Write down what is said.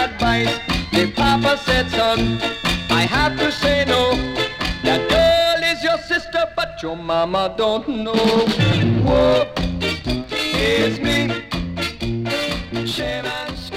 advice. The papa said, son, I have to say no. That girl is your sister, but your mama don't know. Whoa, it's me. Shame and